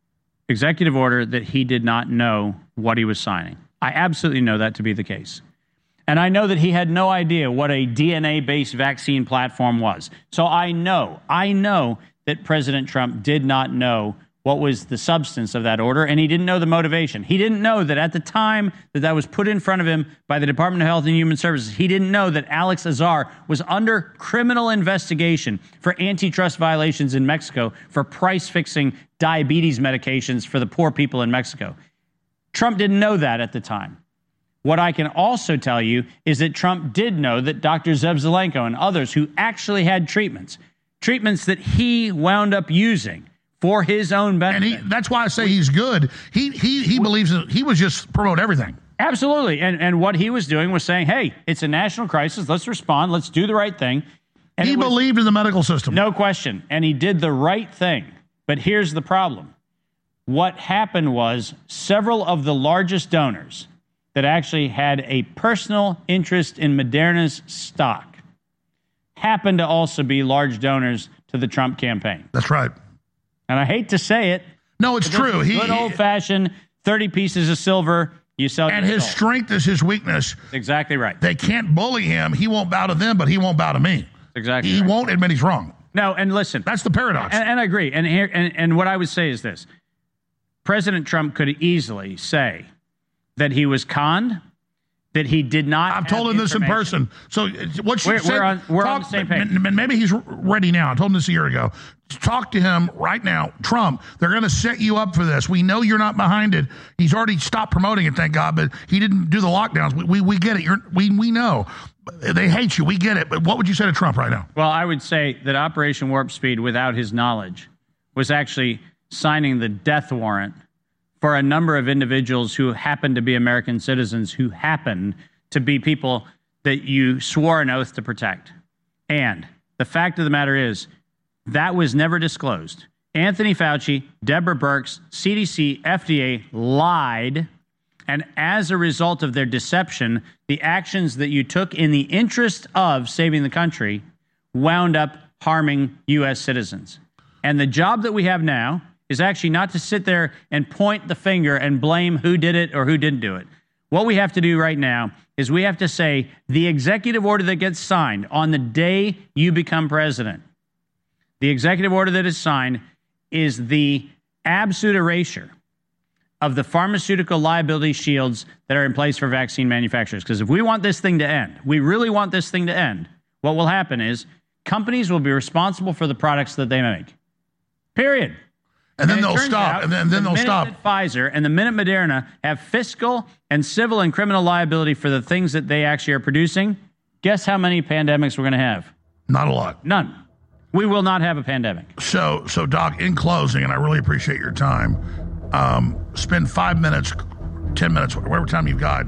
executive order that he did not know what he was signing. I absolutely know that to be the case. And I know that he had no idea what a D N A-based vaccine platform was. So I know, I know that President Trump did not know what was the substance of that order, and he didn't know the motivation. He didn't know that at the time that that was put in front of him by the Department of Health and Human Services, he didn't know that Alex Azar was under criminal investigation for antitrust violations in Mexico for price-fixing diabetes medications for the poor people in Mexico. Trump didn't know that at the time. What I can also tell you is that Trump did know that Doctor Zev Zelenko and others who actually had treatments, treatments that he wound up using for his own benefit. And he, that's why I say he's good. He he he believes that he was just promote everything. Absolutely. And and what he was doing was saying, hey, it's a national crisis. Let's respond. Let's do the right thing. And he was, believed in the medical system. No question. And he did the right thing. But here's the problem. What happened was several of the largest donors that actually had a personal interest in Moderna's stock happened to also be large donors to the Trump campaign. That's right. And I hate to say it. No, it's true. He, good old-fashioned thirty pieces of silver, you sell. And his soul. strength is his weakness. Exactly right. They can't bully him. He won't bow to them, but he won't bow to me. Exactly He right. won't admit he's wrong. No, and listen. That's the paradox. And, and I agree. And, here, and, and what I would say is this. President Trump could easily say that he was conned, that he did not. I've told him this in person. So what you we're, said, we're, on, we're talk, on the same page. Maybe he's ready now. I told him this a year ago. Talk to him right now. Trump, they're going to set you up for this. We know you're not behind it. He's already stopped promoting it, thank God, but he didn't do the lockdowns. We we, we get it. You're, we, we know. They hate you. We get it. But what would you say to Trump right now? Well, I would say that Operation Warp Speed, without his knowledge, was actually signing the death warrant for a number of individuals who happened to be American citizens, who happened to be people that you swore an oath to protect. And the fact of the matter is, that was never disclosed. Anthony Fauci, Deborah Birx, C D C, F D A lied. And as a result of their deception, the actions that you took in the interest of saving the country wound up harming U S citizens. And the job that we have now is actually not to sit there and point the finger and blame who did it or who didn't do it. What we have to do right now is we have to say the executive order that gets signed on the day you become president, the executive order that is signed is the absolute erasure of the pharmaceutical liability shields that are in place for vaccine manufacturers. Because if we want this thing to end, we really want this thing to end, what will happen is companies will be responsible for the products that they make. Period. And then And it they'll turns stop. out And then, then the they'll minute stop. that Pfizer and the minute Moderna have fiscal and civil and criminal liability for the things that they actually are producing, guess how many pandemics we're going to have? Not a lot. None. We will not have a pandemic. So, so Doc, in closing, and I really appreciate your time, um, spend five minutes, ten minutes, whatever time you've got,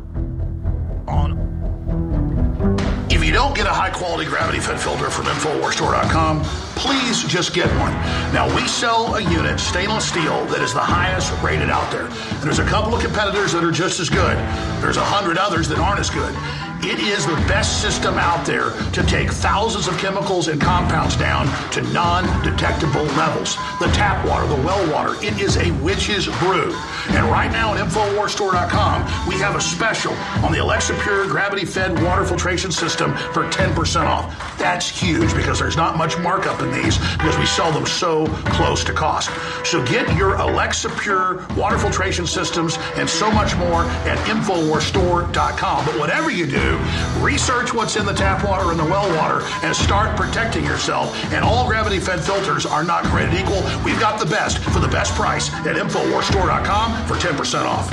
on. If you don't get a high-quality gravity-fed filter from Infowars Store dot com, please just get one. Now, we sell a unit, stainless steel, that is the highest rated out there. And there's a couple of competitors that are just as good. There's a hundred others that aren't as good. It is the best system out there to take thousands of chemicals and compounds down to non-detectable levels. The tap water, the well water, it is a witch's brew. And right now at Infowars Store dot com, we have a special on the Alexa Pure gravity-fed water filtration system for ten percent off. That's huge because there's not much markup in these because we sell them so close to cost. So get your Alexa Pure water filtration systems and so much more at Infowars Store dot com. But whatever you do, research what's in the tap water and the well water and start protecting yourself. And all gravity-fed filters are not created equal. We've got the best for the best price at Infowars Store dot com for ten percent off.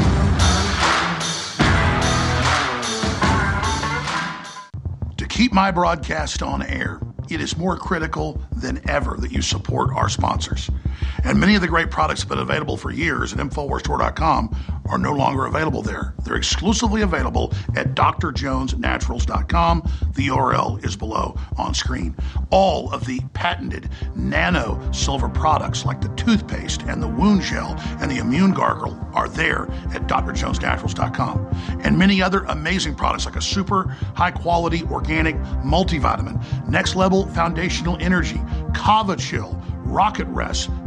To keep my broadcast on air, it is more critical than ever that you support our sponsors. And many of the great products that have been available for years at Infowars Store dot com are no longer available there. They're exclusively available at Dr Jones Naturals dot com. The U R L is below on screen. All of the patented nano silver products like the toothpaste and the wound gel and the immune gargle are there at Dr Jones Naturals dot com. And many other amazing products like a super high quality organic multivitamin, next level foundational energy, Kava Chill, Rocket Rest,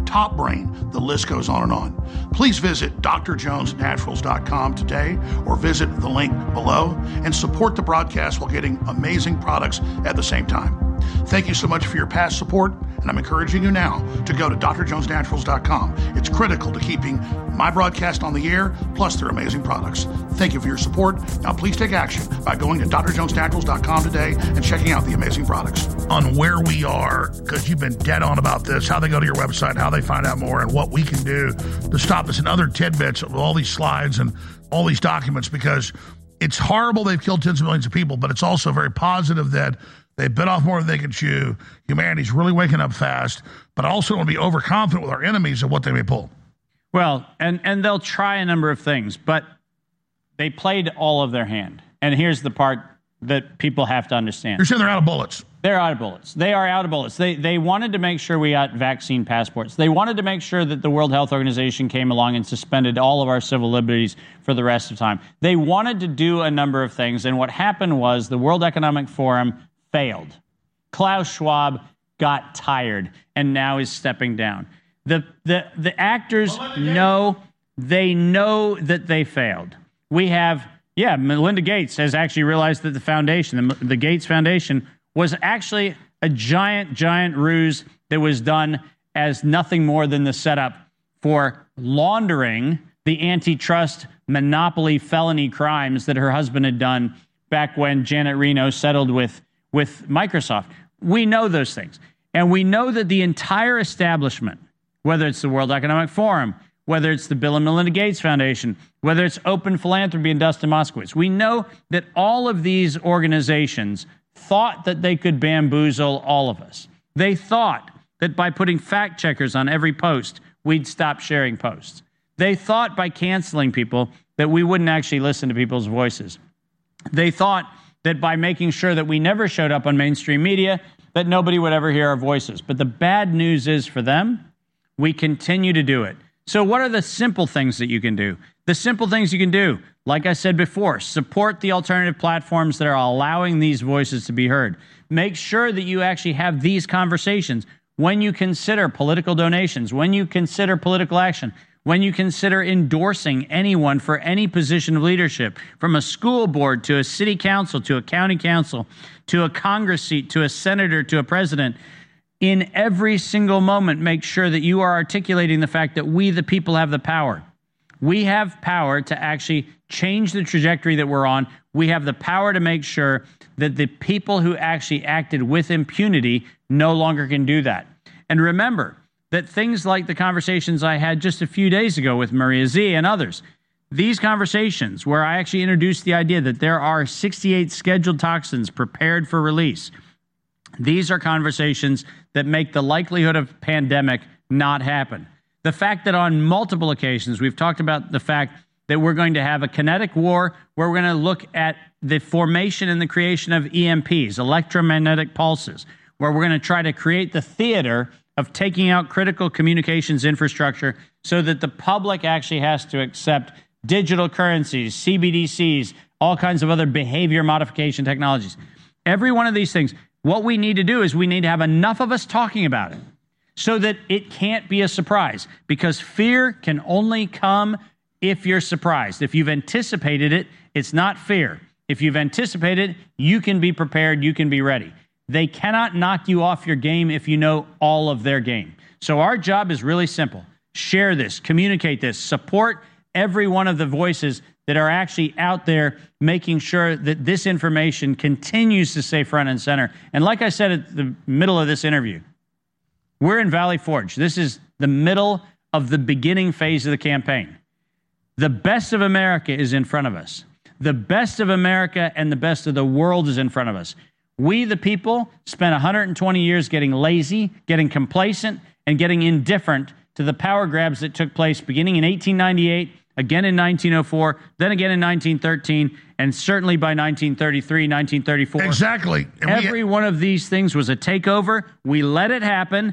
top brain. The list goes on and on. Please visit D R Jones Naturals dot com today or visit the link below and support the broadcast while getting amazing products at the same time. Thank you so much for your past support, and I'm encouraging you now to go to D R Jones Naturals dot com. It's critical to keeping my broadcast on the air, plus their amazing products. Thank you for your support. Now please take action by going to D R Jones Naturals dot com today and checking out the amazing products. On where we are, because you've been dead on about this, how they go to your website, how they find out more, and what we can do to stop this, and other tidbits of all these slides and all these documents, because it's horrible they've killed tens of millions of people, but it's also very positive that they bit off more than they can chew. Humanity's really waking up fast, but I also don't want to be overconfident with our enemies of what they may pull. Well, and, and they'll try a number of things, but they played all of their hand. And here's the part that people have to understand. You're saying they're out of bullets. They're out of bullets. They are out of bullets. They they wanted to make sure we got vaccine passports. They wanted to make sure that the World Health Organization came along and suspended all of our civil liberties for the rest of time. They wanted to do a number of things, and what happened was the World Economic Forum failed. Klaus Schwab got tired and now is stepping down. The the the actors know, they know that they failed. We have, yeah, Melinda Gates has actually realized that the foundation, the, the Gates Foundation, was actually a giant, giant ruse that was done as nothing more than the setup for laundering the antitrust monopoly felony crimes that her husband had done back when Janet Reno settled with, with Microsoft. We know those things. And we know that the entire establishment, whether it's the World Economic Forum, whether it's the Bill and Melinda Gates Foundation, whether it's Open Philanthropy and Dustin Moskowitz, we know that all of these organizations thought that they could bamboozle all of us. They thought that by putting fact checkers on every post, we'd stop sharing posts. They thought by canceling people that we wouldn't actually listen to people's voices. They thought that by making sure that we never showed up on mainstream media, that nobody would ever hear our voices. But the bad news is for them, we continue to do it. So what are the simple things that you can do? The simple things you can do, like I said before, support the alternative platforms that are allowing these voices to be heard. Make sure that you actually have these conversations when you consider political donations, when you consider political action, when you consider endorsing anyone for any position of leadership, from a school board to a city council to a county council to a Congress seat to a senator to a president. In every single moment, make sure that you are articulating the fact that we, the people, have the power. We have power to actually change the trajectory that we're on. We have the power to make sure that the people who actually acted with impunity no longer can do that. And remember that things like the conversations I had just a few days ago with Maria Z and others, these conversations where I actually introduced the idea that there are sixty-eight scheduled toxins prepared for release, these are conversations that make the likelihood of pandemic not happen. The fact that on multiple occasions we've talked about the fact that we're going to have a kinetic war where we're going to look at the formation and the creation of E M Ps, electromagnetic pulses, where we're going to try to create the theater of taking out critical communications infrastructure so that the public actually has to accept digital currencies, C B D Cs, all kinds of other behavior modification technologies. Every one of these things, what we need to do is we need to have enough of us talking about it so that it can't be a surprise, because fear can only come if you're surprised. If you've anticipated it, it's not fear. If you've anticipated it, you can be prepared, you can be ready. They cannot knock you off your game if you know all of their game. So our job is really simple. Share this, communicate this, support every one of the voices that are actually out there making sure that this information continues to stay front and center. And like I said at the middle of this interview, we're in Valley Forge. This is the middle of the beginning phase of the campaign. The best of America is in front of us. The best of America and the best of the world is in front of us. We, the people, spent one hundred twenty years getting lazy, getting complacent, and getting indifferent to the power grabs that took place beginning in eighteen ninety-eight, again in nineteen oh four, then again in nineteen thirteen, and certainly by nineteen thirty-three, nineteen thirty-four. Exactly. And Every we, one of these things was a takeover. We let it happen.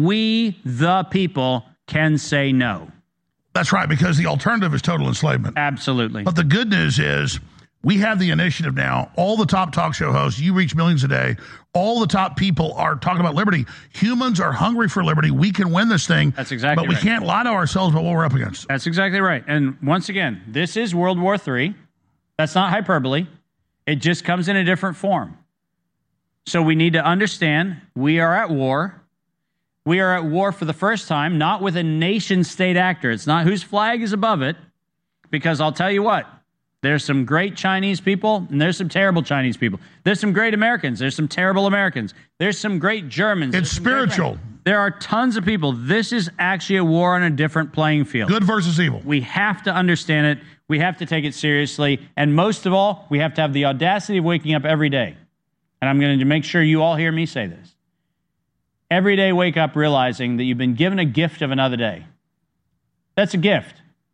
We, the people, can say no. That's right, because the alternative is total enslavement. Absolutely. But the good news is We have the initiative now. All the top talk show hosts, you reach millions a day. All the top people are talking about liberty. Humans are hungry for liberty. We can win this thing. That's exactly But we right. can't lie to ourselves about what we're up against. That's exactly right. And once again, this is World War Three. That's not hyperbole. It just comes in a different form. So we need to understand we are at war. We are at war for the first time, not with a nation-state actor. It's not whose flag is above it, because I'll tell you what, there's some great Chinese people, and there's some terrible Chinese people. There's some great Americans. There's some terrible Americans. There's some great Germans. It's spiritual. There are tons of people. This is actually a war on a different playing field. Good versus evil. We have to understand it. We have to take it seriously. And most of all, we have to have the audacity of waking up every day. And I'm going to make sure you all hear me say this. Every day, wake up realizing that you've been given a gift of another day. That's a gift.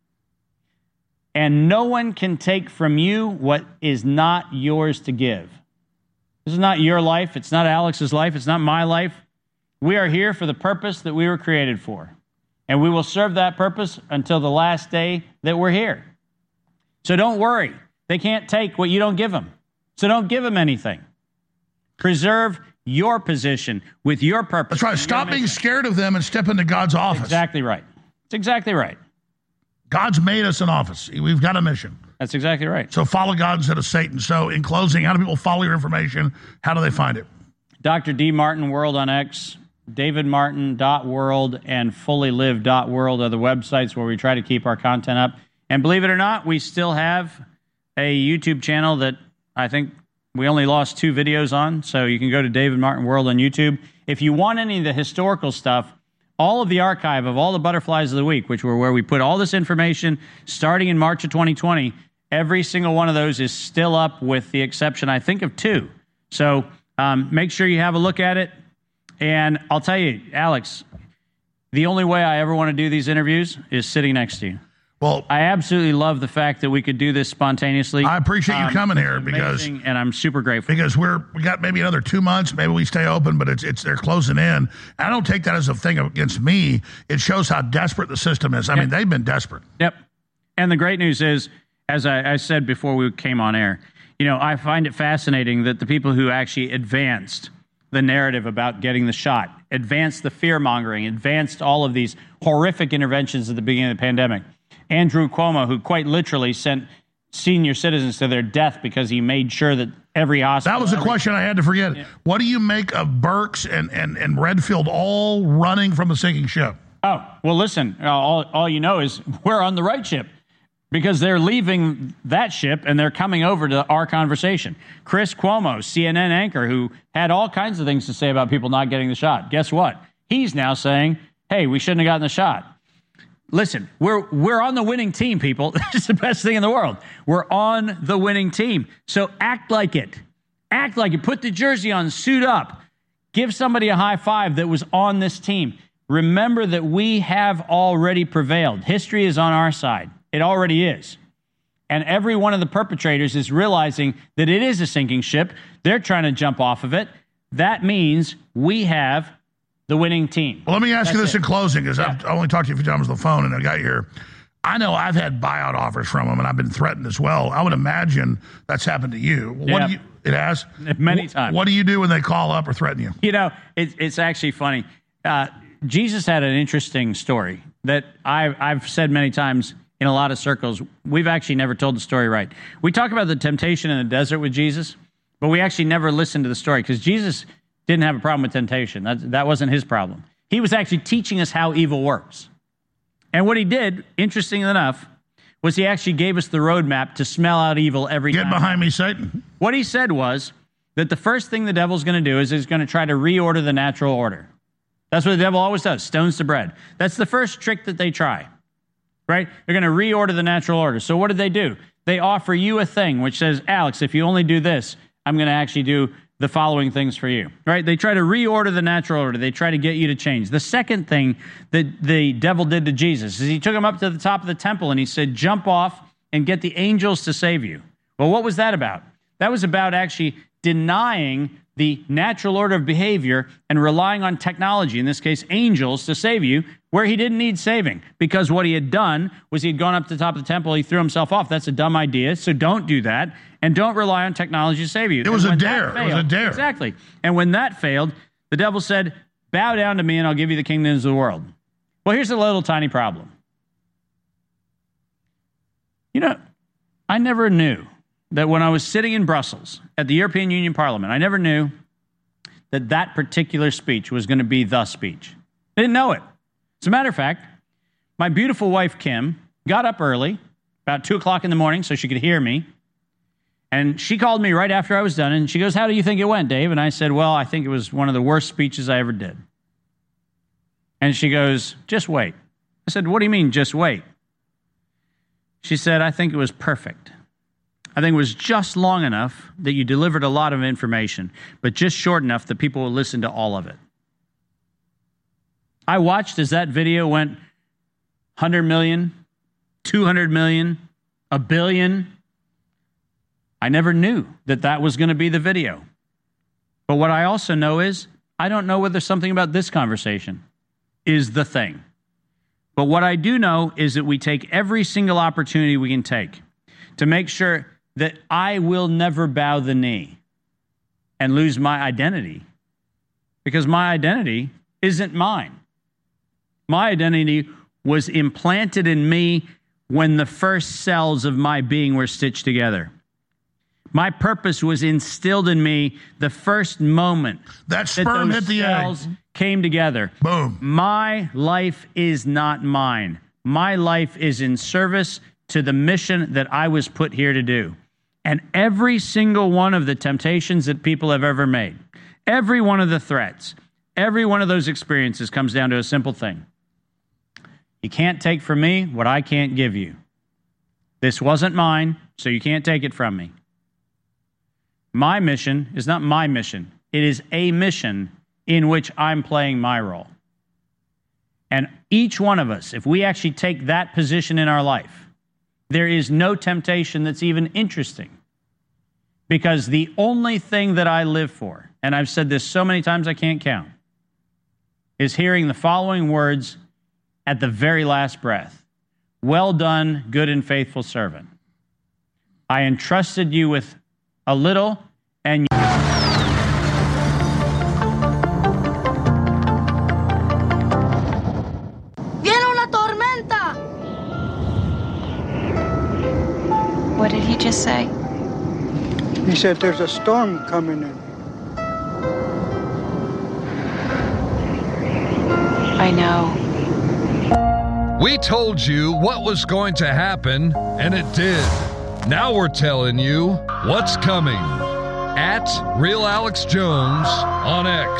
And no one can take from you what is not yours to give. This is not your life. It's not Alex's life. It's not my life. We are here for the purpose that we were created for. And we will serve that purpose until the last day that we're here. So don't worry. They can't take what you don't give them. So don't give them anything. Preserve your position with your purpose. That's right. Stop being scared of them and step into God's office. Exactly right. That's exactly right. God's made us an office. We've got a mission. That's exactly right. So follow God instead of Satan. So in closing, how do people follow your information? How do they find it? Doctor D. Martin World on X, david martin dot world, and fully live dot world are the websites where we try to keep our content up. And believe it or not, we still have a YouTube channel that I think we only lost two videos on, so you can go to David Martin World on YouTube. If you want any of the historical stuff, all of the archive of all the butterflies of the week, which were where we put all this information starting in March of twenty twenty, every single one of those is still up with the exception, I think, of two. So um, make sure you have a look at it. And I'll tell you, Alex, the only way I ever want to do these interviews is sitting next to you. Well, I absolutely love the fact that we could do this spontaneously. I appreciate you Um, coming here it's because amazing, and I'm super grateful. because we're we got maybe another two months. Maybe we stay open, but it's it's they're closing in. I don't take that as a thing against me. It shows how desperate the system is. I Yep. mean, they've been desperate. Yep. And the great news is, as I, I said before we came on air, you know, I find it fascinating that the people who actually advanced the narrative about getting the shot, advanced the fear-mongering, advanced all of these horrific interventions at the beginning of the pandemic, Andrew Cuomo, who quite literally sent senior citizens to their death because he made sure that every hospital... That was the every, question I had to forget. Yeah. What do you make of Burks and, and, and Redfield all running from the sinking ship? Oh, well, listen, uh, all, all you know is we're on the right ship because they're leaving that ship and they're coming over to our conversation. Chris Cuomo, C N N anchor, who had all kinds of things to say about people not getting the shot. Guess what? He's now saying, hey, we shouldn't have gotten the shot. Listen, we're we're on the winning team, people. It's the best thing in the world. We're on the winning team. So act like it. Act like it. Put the jersey on, suit up. Give somebody a high five that was on this team. Remember that we have already prevailed. History is on our side. It already is. And every one of the perpetrators is realizing that it is a sinking ship. They're trying to jump off of it. That means we have the winning team. Well, let me ask That's you this it. in closing, because Yeah. I've only talked to you a few times on the phone and I got here. I know I've had buyout offers from them, and I've been threatened as well. I would imagine that's happened to you. What Yeah. do you? It has Many Wh- times. What do you do when they call up or threaten you? You know, it, it's actually funny. Uh, Jesus had an interesting story that I've, I've said many times in a lot of circles. We've actually never told the story right. We talk about the temptation in the desert with Jesus, but we actually never listened to the story because Jesus didn't have a problem with temptation. That, that wasn't his problem. He was actually teaching us how evil works. And what he did, interestingly enough, was he actually gave us the roadmap to smell out evil every Get time. behind me, Satan. What he said was that the first thing the devil's going to do is he's going to try to reorder the natural order. That's what the devil always does, stones to bread. That's the first trick that they try, right? They're going to reorder the natural order. So what did they do? They offer you a thing which says, Alex, if you only do this, I'm going to actually do the following things for you, right? They try to reorder the natural order. They try to get you to change. The second thing that the devil did to Jesus is he took him up to the top of the temple and he said, jump off and get the angels to save you. Well, what was that about? That was about actually denying the natural order of behavior and relying on technology, in this case, angels, to save you, where he didn't need saving. Because what he had done was he had gone up to the top of the temple, he threw himself off. That's a dumb idea, so don't do that. And don't rely on technology to save you. It was a dare. Failed, it was a dare. Exactly. And when that failed, the devil said, bow down to me and I'll give you the kingdoms of the world. Well, here's a little tiny problem. You know, I never knew that when I was sitting in Brussels at the European Union Parliament, I never knew that that particular speech was going to be the speech. I didn't know it. As a matter of fact, my beautiful wife, Kim, got up early, about two o'clock in the morning, so she could hear me. And she called me right after I was done, and she goes, how do you think it went, Dave? And I said, well, I think it was one of the worst speeches I ever did. And she goes, just wait. I said, what do you mean, just wait? She said, I think it was perfect. I think it was just long enough that you delivered a lot of information, but just short enough that people will listen to all of it. I watched as that video went one hundred million, two hundred million, a billion. I never knew that that was going to be the video. But what I also know is I don't know whether something about this conversation is the thing. But what I do know is that we take every single opportunity we can take to make sure that I will never bow the knee and lose my identity, because my identity isn't mine. My identity was implanted in me when the first cells of my being were stitched together. My purpose was instilled in me the first moment that sperm that hit the cells egg came together. Boom. My life is not mine. My life is in service to the mission that I was put here to do. And every single one of the temptations that people have ever made, every one of the threats, every one of those experiences comes down to a simple thing. You can't take from me what I can't give you. This wasn't mine, so you can't take it from me. My mission is not my mission. It is a mission in which I'm playing my role. And each one of us, if we actually take that position in our life, there is no temptation that's even interesting. Because the only thing that I live for, and I've said this so many times I can't count, is hearing the following words at the very last breath. Well done, good and faithful servant. I entrusted you with a little, and you... Viene una tormenta! What did he just say? He said there's a storm coming in. I know. We told you what was going to happen, and it did. Now we're telling you what's coming. At Real Alex Jones on X.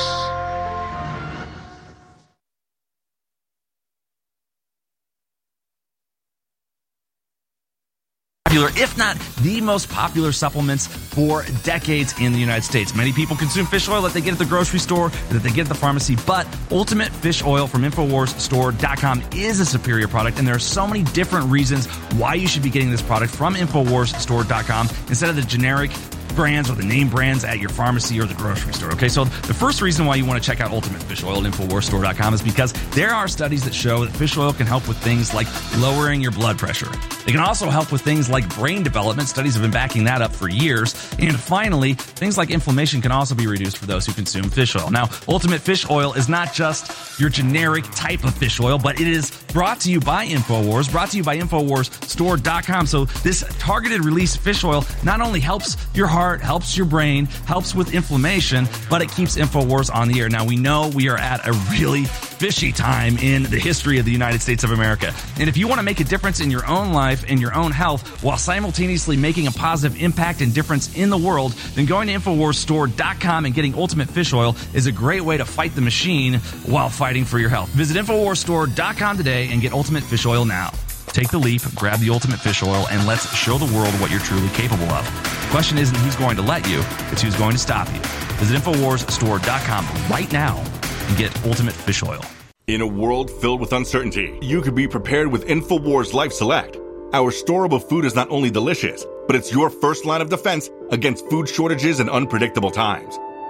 If not the most popular supplements for decades in the United States. Many people consume fish oil that they get at the grocery store, that they get at the pharmacy, but Ultimate Fish Oil from Infowars Store dot com is a superior product, and there are so many different reasons why you should be getting this product from Infowars Store dot com instead of the generic brands or the name brands at your pharmacy or the grocery store. Okay, so the first reason why you want to check out Ultimate Fish Oil at Infowars Store dot com is because there are studies that show that fish oil can help with things like lowering your blood pressure. It can also help with things like brain development. Studies have been backing that up for years. And finally, things like inflammation can also be reduced for those who consume fish oil. Now, Ultimate Fish Oil is not just your generic type of fish oil, but it is brought to you by Infowars, brought to you by Infowars Store dot com. So this targeted release fish oil not only helps your heart, helps your brain, helps with inflammation, but it keeps Infowars on the air. Now, we know we are at a really fishy time in the history of the United States of America. And if you want to make a difference in your own life and your own health while simultaneously making a positive impact and difference in the world, then going to Infowars Store dot com and getting Ultimate Fish Oil is a great way to fight the machine while fighting for your health. Visit Infowars Store dot com today and get Ultimate Fish Oil now. Take the leap, grab the Ultimate Fish Oil, and let's show the world what you're truly capable of. The question isn't who's going to let you, it's who's going to stop you. Visit Infowars Store dot com right now and get Ultimate Fish Oil. In a world filled with uncertainty, you could be prepared with Infowars Life Select. Our storable food is not only delicious, but it's your first line of defense against food shortages and unpredictable times.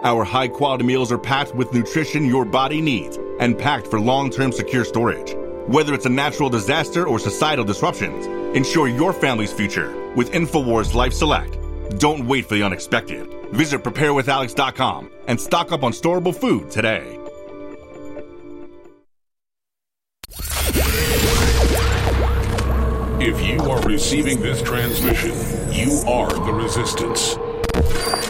Our high-quality meals are packed with nutrition your body needs and packed for long-term secure storage. Whether it's a natural disaster or societal disruptions, ensure your family's future with InfoWars Life Select. Don't wait for the unexpected. Visit prepare with alex dot com and stock up on storable food today. If you are receiving this transmission, you are the resistance.